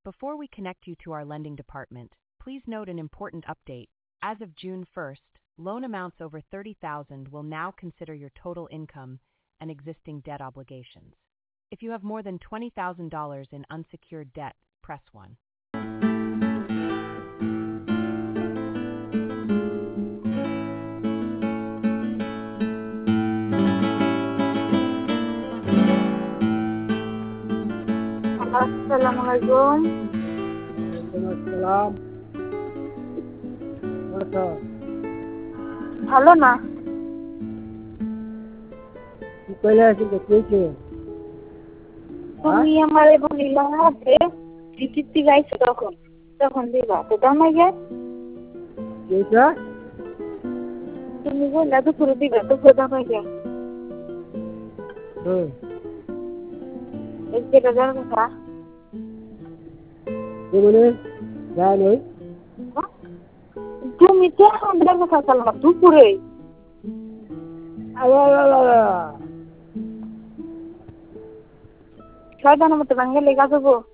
Before we connect you to our lending department, please note an important update. As of June 1st, loan amounts over $30,000 will now consider your total income and existing debt obligations. If you have more than $20,000 in unsecured debt, press 1. Assalamualaikum. Waalaikumsalam. Masa ভালো না কি কইলা আছে কইছে তুমি আমারে বলিলা যে ticket গাইছো তখন দিবা তো দাম আগে কইছা তুমি বললা তো পুরো দিবা তো দাম আগে হুম এক টাকা জানো না এমনে জানো তুমি তো আমরা কথা বললাম দুপুরে আলা ছয়টার মতো ভাঙলে লেগে যাবো